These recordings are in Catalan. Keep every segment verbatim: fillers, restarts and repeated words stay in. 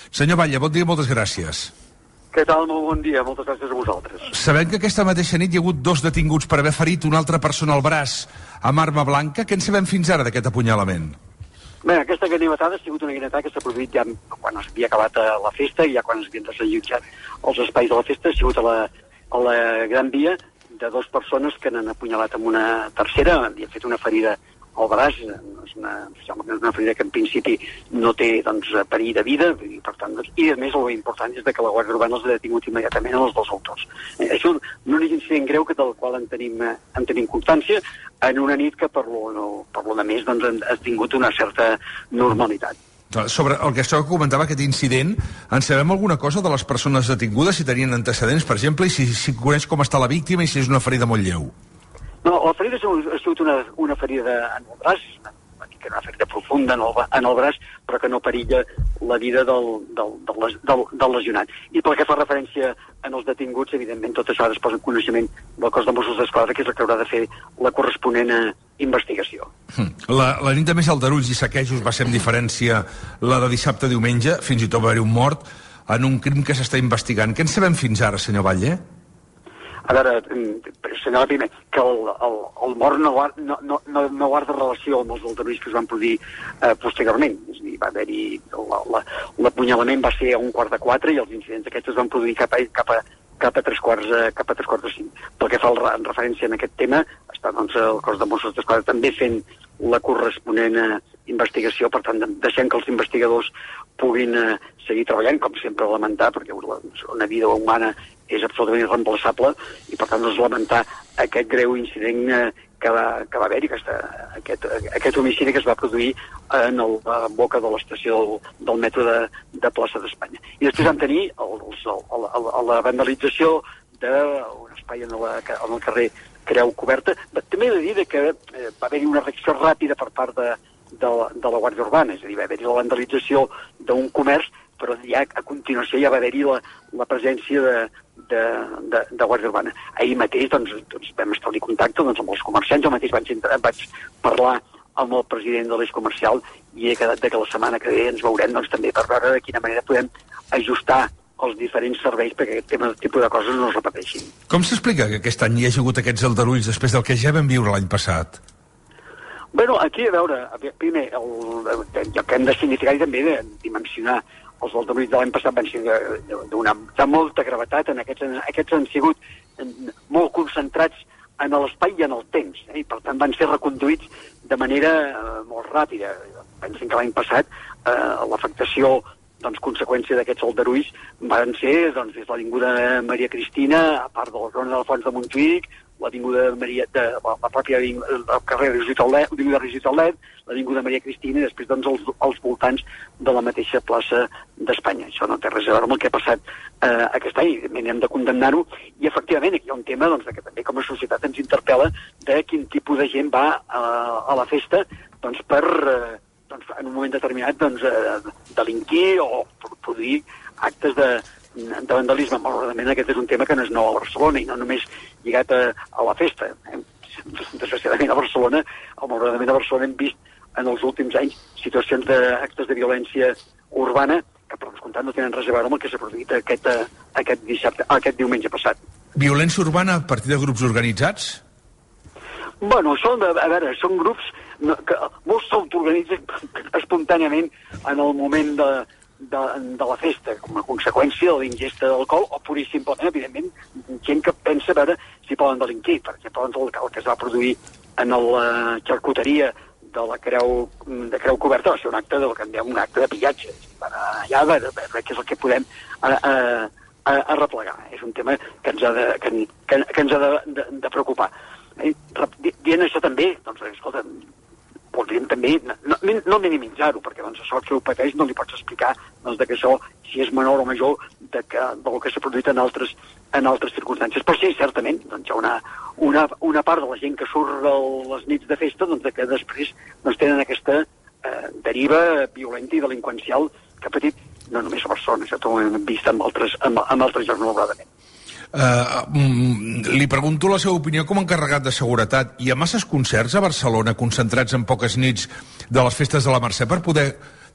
Senyor Batlle, bon dia, moltes gràcies. Què tal? Molt bon dia, moltes gràcies a vosaltres. Sabem que aquesta mateixa nit hi ha hagut dos detinguts per haver ferit una altra persona al braç amb arma blanca. Què en sabem fins ara d'aquest apunyalament? Bé, aquesta ganivetada ha sigut una ganivetada que s'ha produït ja quan havia acabat la festa i ja quan es havien desallotjat els espais de la festa. Ha sigut a la, a la Gran Via de dues persones que n'han apunyalat amb una tercera i han fet una ferida al braç. És una, és una ferida que en principi no té doncs, perill de vida i per tant, doncs, i a més el important és que la Guàrdia Urbana els ha detingut immediatament els dos autors. Eh, és un, un únic incident greu que del qual en tenim, en tenim constància en una nit que per lo, no, per lo de més doncs, ha tingut una certa normalitat. Sobre el que això que comentava, aquest incident, en sabem alguna cosa de les persones detingudes, si tenien antecedents, per exemple, i si, si coneix com està la víctima i si és una ferida molt lleu? No, la ferida ha sigut una, una ferida en el braç, que una ferida profunda en el, en el braç, però que no perilla la vida del, del, del, del, del lesionat. I pel que fa referència en els detinguts, evidentment tot això es posa en coneixement del cos de Mossos d'Esquadra, que és el que haurà de fer la corresponent investigació. La, la nit de més aldarulls i saquejos va ser amb diferència la de dissabte diumenge, fins i tot va haver un mort en un crim que s'està investigant. Què en sabem fins ara, senyor Batlle? A veure, senyora, primer, que el, el, el mort no, no, no, no guarda relació amb els aldarulls que es van produir eh, posteriorment. És a dir, va haver-hi... L'apunyalament va ser a un quart de quatre i els incidents aquests es van produir cap a, cap a, cap a tres quarts cap a tres quarts de cinc. Pel que fa en referència en aquest tema, està doncs, el cos de Mossos d'Esquadra també fent la corresponent eh, investigació, per tant, deixem que els investigadors puguin eh, seguir treballant, com sempre lamentar, perquè una, una vida humana és absolutament irreemplaçable, i per tant doncs, lamentar aquest greu incident eh, que va, que va haver-hi, aquest, aquest, aquest homicidi que es va produir en el, a boca de l'estació del, del metro de, de plaça d'Espanya. I després vam tenir el, el, el, el, la vandalització d'un espai en, la, en el carrer Creu Coberta. També he de dir que eh, va haver-hi una reacció ràpida per part de, de, la, de la Guàrdia Urbana, és a dir, va haver-hi la vandalització d'un comerç, però ja a continuació ja va haver-hi la, la presència de, de, de, de Guàrdia Urbana. Ahir mateix doncs, doncs, vam establir contacte doncs, amb els comerciants, jo mateix vaig, entrar, vaig parlar amb el president de l'eix comercial i he quedat de que la setmana que ve ens veurem doncs, també per veure de quina manera podem ajustar els diferents serveis perquè aquest tema, tipus de coses no es repeteixin. Com s'explica que aquest any hi hagi hagut aquests aldarulls després del que ja vam viure l'any passat? Bueno, aquí, a veure, primer, el, el que hem de significar i també de dimensionar els aldarulls de l'any passat van ser d'una de molta gravetat, en aquests, en aquests han sigut molt concentrats en l'espai i en el temps, eh? I per tant van ser reconduïts de manera eh, molt ràpida. Pensen que l'any passat eh, l'afectació doncs, conseqüència d'aquests aldarulls van ser doncs, des de l'Avinguda Maria Cristina, a part de la zona de la Fons de Montjuïc, l'Avinguda Maria, de, la, la pròpia el carrer l'Avinguda Rigitaulet, l'Avinguda Maria Cristina i després doncs, els, els voltants de la mateixa plaça d'Espanya. Això no té res a veure amb el que ha passat eh, aquest any, hem de condemnar-ho i efectivament aquí hi ha un tema doncs, que també com a societat ens interpel·la de quin tipus de gent va eh, a la festa doncs, per... Eh, doncs, en un moment determinat doncs, eh, delinquir o produir actes de, de vandalisme. Malauradament aquest és un tema que no és nou a Barcelona i no només lligat a, a la festa. Eh? Desgraciadament a Barcelona, malauradament a Barcelona hem vist en els últims anys situacions d'actes de violència urbana que per descomptat no tenen res a veure amb el que s'ha produït aquest, aquest, dissabte, aquest diumenge passat. Violència urbana a partir de grups organitzats? Bueno, són, a veure, són grups no, que molts s'autoorganitzen espontàniament en el moment de, de, de la festa, com a conseqüència de l'ingesta d'alcohol, o pur i simplement, evidentment, gent que pensa a veure si poden delinquir. Per exemple, el, el que es va produir en la xarcuteria de la Creu, de Creu Coberta va ser un acte de, un acte de pillatge. Allà a veure, que és el que podem a, a, a, a replegar. És un tema que ens ha de, que, que, que ens ha de, de, de preocupar. Eh, dient això també, doncs, escolta, podríem també no, no minimitzar-ho, perquè doncs, això que ho pateix no li pots explicar doncs, de que això, si és menor o major de que, del que s'ha produït en altres, en altres circumstàncies. Però sí, certament, doncs, hi ha una, una, una part de la gent que surt a les nits de festa doncs, de que després doncs, tenen aquesta eh, deriva violenta i delinqüencial que ha patit no només a Barcelona, això ho hem vist amb altres, amb, amb altres llocs malauradament. Uh, mm, li pregunto la seva opinió com a encarregat de seguretat. Hi ha masses concerts a Barcelona concentrats en poques nits de les festes de la Mercè per poder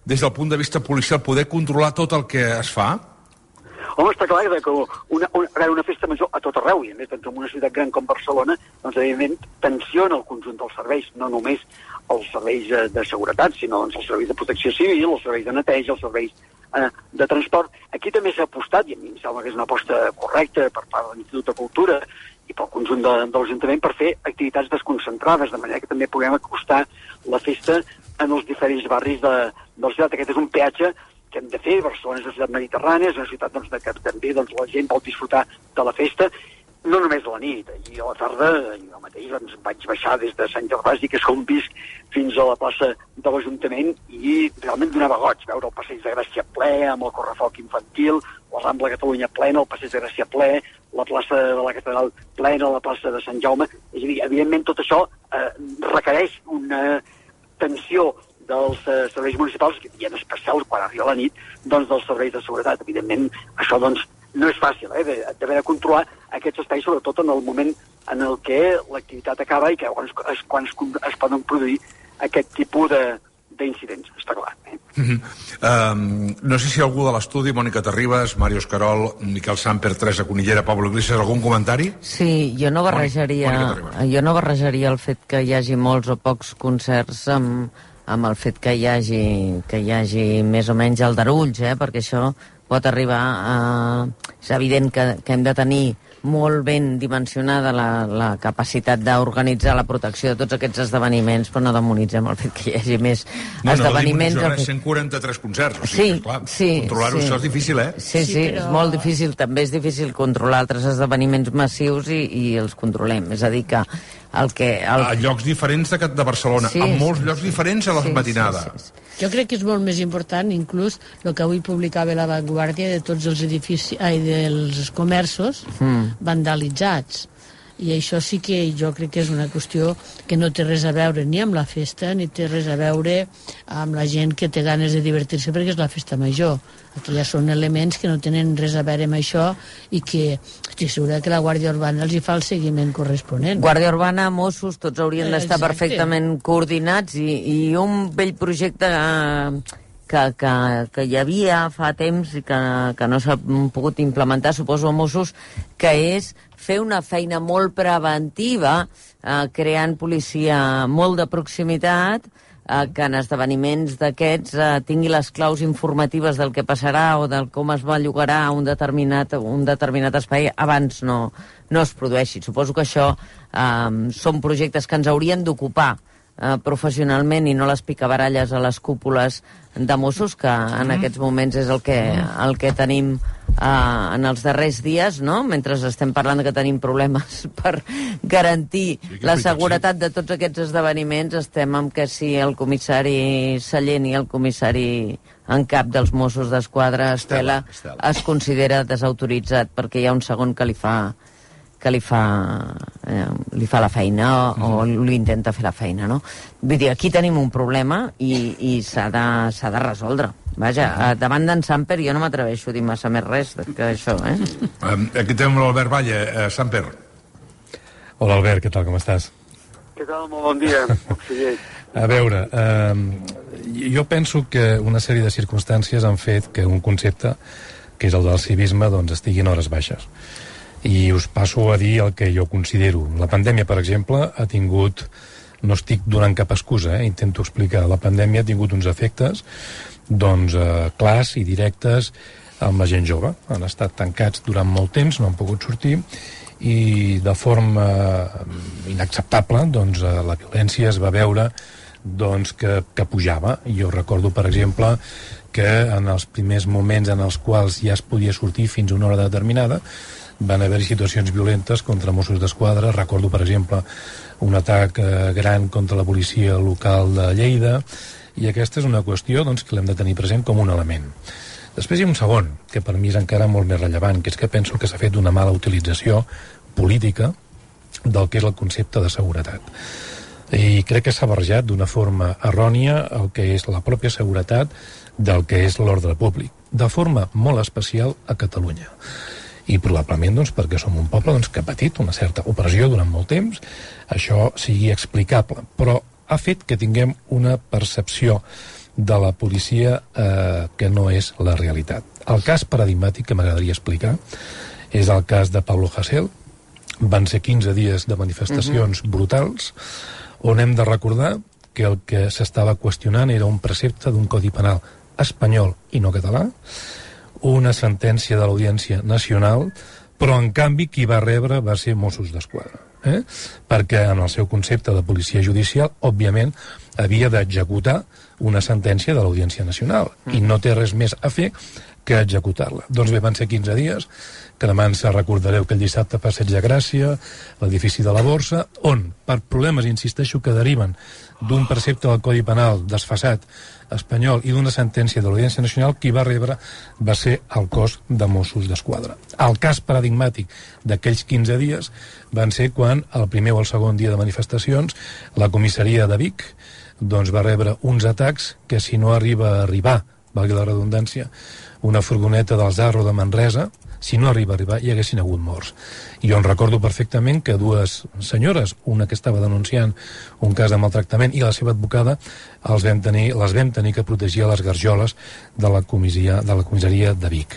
des del punt de vista policial, poder controlar tot el que es fa? Home, està clar que una, una, una festa major a tot arreu, i a més, doncs, en una ciutat gran com Barcelona, doncs, evidentment, tensiona el conjunt dels serveis, no només els serveis de seguretat, sinó doncs, els serveis de protecció civil, els serveis de neteja, els serveis eh, de transport. Aquí també s'ha apostat, i a mi em sembla que és una aposta correcta per part de l'Institut de Cultura i pel conjunt de, de l'Ajuntament, per fer activitats desconcentrades, de manera que també puguem acostar la festa en els diferents barris de, de la ciutat. Aquest és un peatge que hem de fer. Barcelona és una ciutat mediterrània, és una ciutat doncs, que també doncs, la gent vol disfrutar de la festa, no només a la nit. Ahir a la tarda, jo mateix doncs, vaig baixar des de Sant Gervasi, que és on visc, fins a la plaça de l'Ajuntament, i realment donava goig veure el Passeig de Gràcia ple, amb el correfoc infantil, la Rambla Catalunya plena, el Passeig de Gràcia ple, la plaça de la Catedral plena, la plaça de Sant Jaume. És a dir, evidentment tot això eh, requereix una tensió dels eh, serveis municipals, i en especial quan arriba la nit, doncs dels serveis de seguretat. Evidentment, això doncs no és fàcil, eh, d'haver de controlar aquests espais, sobretot en el moment en el que l'activitat acaba i que quan es, quan es, es poden produir aquest tipus de, d'incidents, està clar. Eh? Mm-hmm. um, no sé si algú de l'estudi, Mònica Terribas, Mario Escarol, Miquel Samper, Teresa Conillera, Pablo Iglesias, algun comentari? Sí, jo no barrejaria, jo no barrejaria el fet que hi hagi molts o pocs concerts amb, amb el fet que hi hagi, que hi hagi més o menys aldarulls, eh? Perquè això pot arribar a... És evident que, que hem de tenir molt ben dimensionada la, la capacitat d'organitzar la protecció de tots aquests esdeveniments, però no demonitzem el fet que hi hagi més no, esdeveniments. No, no, fet... cent quaranta-tres concerts, o sigui, sí, que, clar, sí, controlar-ho, sí. Això és difícil, eh? Sí, sí, sí, però... és molt difícil. També és difícil controlar altres esdeveniments massius i, i els controlem. És a dir, que el que... El... A llocs diferents de, de Barcelona, sí, a molts sí, llocs diferents a la sí, matinada. Sí, sí, sí. Jo crec que és molt més important, inclús, el que avui publicava La Vanguardia, de tots els edificis, ai, dels comerços mm. vandalitzats. I això sí que jo crec que és una qüestió que no té res a veure ni amb la festa, ni té res a veure amb la gent que té ganes de divertir-se perquè és la festa major. Aquí ja són elements que no tenen res a veure amb això i que estic segura que la Guàrdia Urbana els hi fa el seguiment corresponent. Guàrdia Urbana, Mossos, tots haurien d'estar perfectament coordinats i, i un vell projecte eh, que, que, que hi havia fa temps i que, que no s'ha pogut implementar, suposo, a Mossos, que és fer una feina molt preventiva, eh, creant policia molt de proximitat, eh, que en esdeveniments d'aquests eh, tingui les claus informatives del que passarà o del com es bellugarà un determinat, un determinat espai abans no, no es produeixi. Suposo que això eh, són projectes que ens haurien d'ocupar eh, professionalment i no les picabaralles a les cúpules de Mossos, que en mm. aquests moments és el que, el que tenim Uh, en els darrers dies, no? Mentre estem parlant que tenim problemes per garantir sí, la seguretat de tots aquests esdeveniments, estem amb que si el comissari Sallent i el comissari en cap dels Mossos d'Esquadra, Estela, Estela, es considera desautoritzat perquè hi ha un segon que li fa que li fa, eh, li fa la feina o, mm. o li intenta fer la feina, no? Vull dir, aquí tenim un problema i, i s'ha de, s'ha de resoldre. Vaja, uh, davant d'en Samper jo no m'atreveixo a dir massa més res que això, eh? Um, aquí tenim l'Albert Valle. Uh, Samper. Hola, Albert, què tal, com estàs? Què tal? Molt bon dia, conseller. A veure, eh, jo penso que una sèrie de circumstàncies han fet que un concepte, que és el del civisme, doncs estigui en hores baixes. I us passo a dir el que jo considero. La pandèmia, per exemple, ha tingut... No estic donant cap excusa, eh? Intento explicar. La pandèmia ha tingut uns efectes doncs, eh, clars i directes amb la gent jove. Han estat tancats durant molt temps, no han pogut sortir, i de forma inacceptable doncs, eh, la violència es va veure doncs, que, que pujava. Jo recordo, per exemple, que en els primers moments en els quals ja es podia sortir fins a una hora determinada, van haver situacions violentes contra Mossos d'Esquadra. Recordo, per exemple, un atac eh, gran contra la policia local de Lleida, i aquesta és una qüestió doncs, que l'hem de tenir present com un element. Després hi ha un segon, que per mi és encara molt més rellevant, que és que penso que s'ha fet una mala utilització política del que és el concepte de seguretat. I crec que s'ha barrejat d'una forma errònia el que és la pròpia seguretat del que és l'ordre públic, de forma molt especial a Catalunya. I probablement doncs, perquè som un poble doncs, que ha patit una certa opressió durant molt temps, això sigui explicable, però ha fet que tinguem una percepció de la policia eh, que no és la realitat. El cas paradigmàtic que m'agradaria explicar és el cas de Pablo Hasél. Van ser quinze dies de manifestacions uh-huh. brutals, on hem de recordar que el que s'estava qüestionant era un precepte d'un codi penal espanyol i no català, una sentència de l'Audiència Nacional, però en canvi qui va rebre va ser Mossos d'Esquadra. Eh? Perquè en el seu concepte de policia judicial, òbviament, havia d'executar una sentència de l'Audiència Nacional mm. i no té res més a fer que executar-la. Doncs bé, van ser quinze dies, que demà ens recordareu que el dissabte Passeig de Gràcia, l'edifici de la Borsa, on, per problemes, insisteixo, que deriven d'un precepte del Codi Penal desfasat espanyol i d'una sentència de l'Audiència Nacional, qui va rebre va ser el cos de Mossos d'Esquadra. El cas paradigmàtic d'aquells quinze dies van ser quan, el primer o el segon dia de manifestacions, la comissaria de Vic doncs, va rebre uns atacs que, si no arriba a arribar, valgui la redundància, una furgoneta del Zarro de Manresa, si no arriba a arribar, hi haguessin hagut morts. I jo en recordo perfectament que dues senyores, una que estava denunciant un cas de maltractament i la seva advocada, els vam tenir, les vam tenir que protegir a les garjoles de la comissaria de, la comissaria de Vic.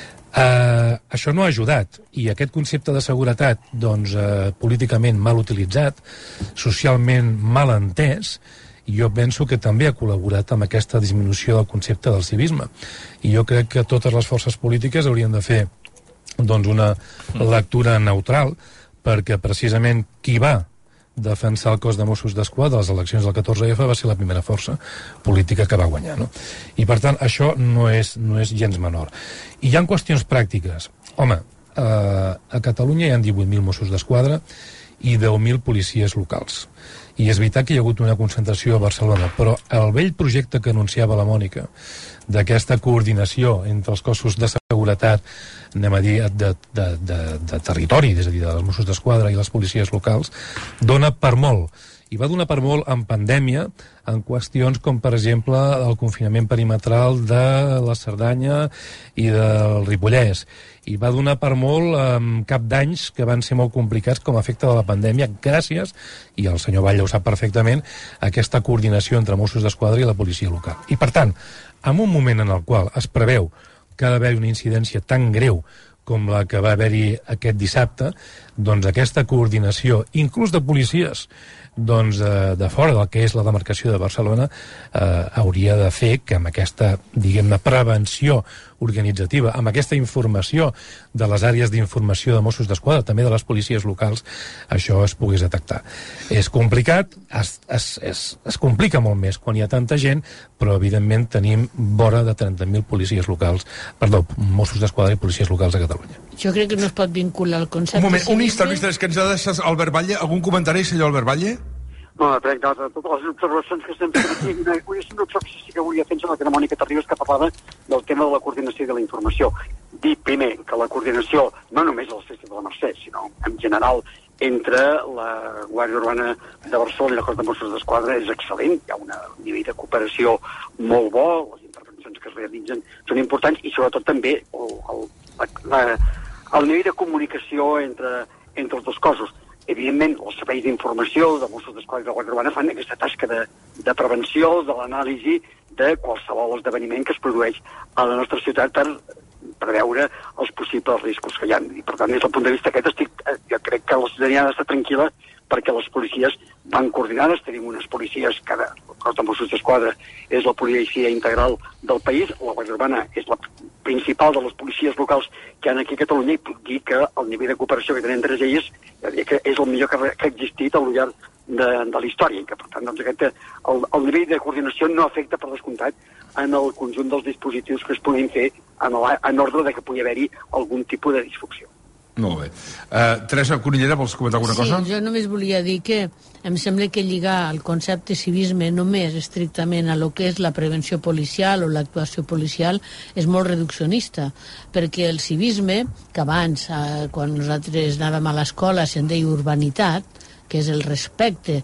Uh, això no ha ajudat, i aquest concepte de seguretat, doncs, uh, políticament mal utilitzat, socialment mal entès, i jo penso que també ha col·laborat amb aquesta disminució del concepte del civisme. I jo crec que totes les forces polítiques haurien de fer doncs, una lectura neutral, perquè precisament qui va defensar el cos de Mossos d'Esquadra a les eleccions del catorze efa va ser la primera força política que va guanyar, no? I per tant això no és, no és gens menor. I hi ha qüestions pràctiques. Home, eh, a Catalunya hi ha divuit mil Mossos d'Esquadra i deu mil policies locals. I és veritat que hi ha hagut una concentració a Barcelona, però el vell projecte que anunciava la Mònica d'aquesta coordinació entre els cossos de seguretat, anem a dir, de, de, de, de territori, és a dir, dels Mossos d'Esquadra i les policies locals, dona per molt. I va donar per molt en pandèmia, en qüestions com, per exemple, el confinament perimetral de la Cerdanya i del Ripollès. I va donar per molt en cap d'anys que van ser molt complicats com a efecte de la pandèmia, gràcies, i el senyor Batlle ho sap perfectament, a aquesta coordinació entre Mossos d'Esquadra i la policia local. I, per tant, en un moment en el qual es preveu que ha d'haver una incidència tan greu com la que va haver-hi aquest dissabte, doncs aquesta coordinació, inclús de policies, doncs de, de fora del que és la demarcació de Barcelona, eh, hauria de fer que amb aquesta, diguem-ne, prevenció organitzativa, amb aquesta informació de les àrees d'informació de Mossos d'Esquadra, també de les policies locals, això es pogués detectar. És complicat, es, es, es, es complica molt més quan hi ha tanta gent, però evidentment tenim vora de trenta mil policies locals, perdó, Mossos d'Esquadra i policies locals a Catalunya. Jo crec que no es pot vincular el concepte... Un moment, un instant, és que ens ha deixat Albert Batlle. Algun comentari, senyor Albert Batlle? No, crec que de totes les observacions que estem fent aquí, una, una observació sí que volia fer sobre la que Mònica Terribas, que parlava del tema de la coordinació i de la informació. Dir, primer, que la coordinació, no només al C S de la Mercè, sinó en general entre la Guàrdia Urbana de Barcelona i la Cos de Mossos d'Esquadra és excel·lent. Hi ha un nivell de cooperació molt bo, les intervencions que es realitzen són importants, i sobretot també el, el, la, la, el nivell de comunicació entre, entre els dos cossos. Evidentment, els serveis d'informació de Mossos d'Esquadra i de la Guàrdia Urbana fan aquesta tasca de, de prevenció, de l'anàlisi de qualsevol esdeveniment que es produeix a la nostra ciutat per preveure els possibles riscos que hi ha. I, per tant, des del punt de vista aquest, estic, jo crec que la ciutadania ha d'estar tranquil·la perquè les policies van coordinades. Tenim unes policies, cada cos de Mossos d'Esquadra és la policia integral del país, la Guàrdia Urbana és la principal de les policies locals que hi ha aquí a Catalunya, i puc dir que el nivell de cooperació que tenen entre elles que és el millor que ha existit al llarg de, de la història, i que, per tant, doncs, aquest, el, el nivell de coordinació no afecta, per descomptat, en el conjunt dels dispositius que es puguin fer en, la, en ordre de que pugui haver-hi algun tipus de disfunció. Molt bé. Uh, Teresa Cunillera, vols comentar alguna sí, cosa? Sí, jo només volia dir que em sembla que lligar el concepte civisme només estrictament a lo que és la prevenció policial o l'actuació policial és molt reduccionista, perquè el civisme, que abans, eh, quan nosaltres anàvem a l'escola, se'n deia urbanitat, que és el respecte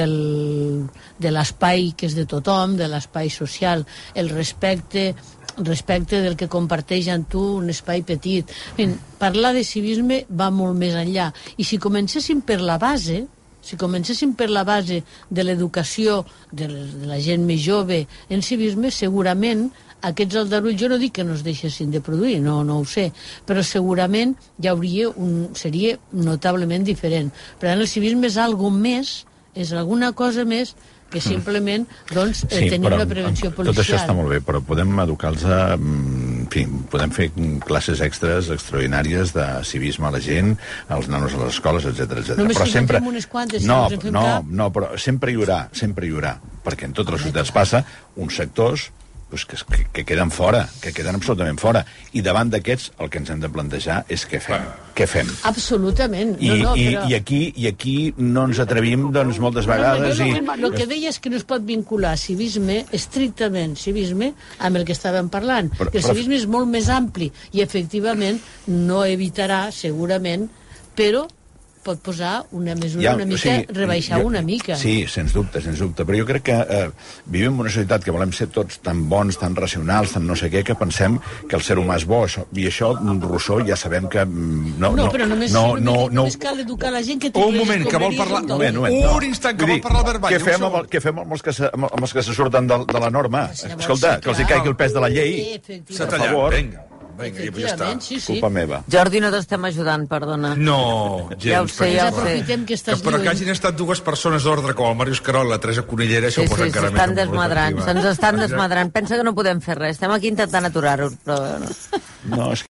del, de l'espai que és de tothom, de l'espai social, el respecte respecte del que comparteix amb tu un espai petit. Bien, parlar de civisme va molt més enllà, i si comencéssim per la base, si comencéssim per la base de l'educació de, de la gent més jove en civisme, segurament aquests aldarulls, jo no dic que no es deixessin de produir, no, no ho sé, però segurament hi hauria un, seria notablement diferent. Per tant, el civisme és algo més, és alguna cosa més que simplement doncs, sí, tenir una prevenció policial. Tot això està molt bé, però podem educar-los a... En fi, podem fer classes extres extraordinàries de civisme a la gent, als nanos a les escoles, etcètera, etcètera. Només però que sempre... en fem unes quantes, no, si no, no, cap... no, però sempre hi haurà, sempre hi haurà, perquè en totes les ciutats passa, uns sectors pues, que, que, que queden fora, que queden absolutament fora. I davant d'aquests el que ens hem de plantejar és què fem. Què fem? Absolutament. I, no, no, i, però... i, aquí, I aquí no ens atrevim, doncs, moltes vegades... No, i... no, no, el que deia és que no es pot vincular civisme, estrictament civisme, amb el que estàvem parlant. Però, el civisme però... és molt més ampli i, efectivament, no evitarà, segurament, però pot posar una mesura ja, una mica, o sigui, rebaixar jo, una mica. Sí, sens dubte, sens dubte, però jo crec que eh, vivim en una societat que volem ser tots tan bons, tan racionals, tan no sé què, que pensem que el ser humà és bo, això, i això Rousseau ja sabem que... No, no, però només, no, només, no, només, no, només cal educar la gent que té... Un moment, que vol parlar... Un, moment, un, moment, no. un instant, que vol parlar Albert Batlle. Què fem, amb, què fem amb, els que se, amb els que se surten de, de la norma? Escolta, que els hi caigui el pes de la llei. S'ha tallat, vinga. Vinga, ja està. Sí, sí. Culpa meva. Jordi, no t'estem ajudant, perdona. No, gens. Ja ho sé, ja ho sé. Que estàs però que hagin estat dues persones d'ordre, com el Màrius Querol i la Teresa Cunillera, això sí, ho posa sí, encara s'estan més. desmadrant, se'ns estan desmadrant. Pensa que no podem fer res. Estem aquí intentant aturar-ho, però... No, és